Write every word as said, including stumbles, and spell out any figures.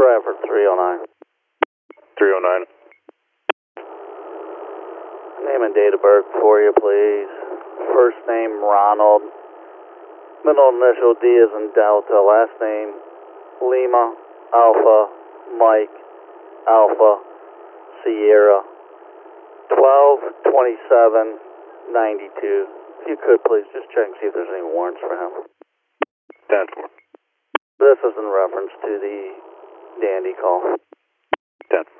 Try for three oh nine. three oh nine. Name and date of birth for you, please. First name, Ronald. Middle initial, D as in Delta. Last name, Lima, Alpha, Mike, Alpha, Sierra. twelve twenty-seven ninety-two. If you could, please, just check and see if there's any warrants for him. ten four. This is in reference to the Dandy call. ten four.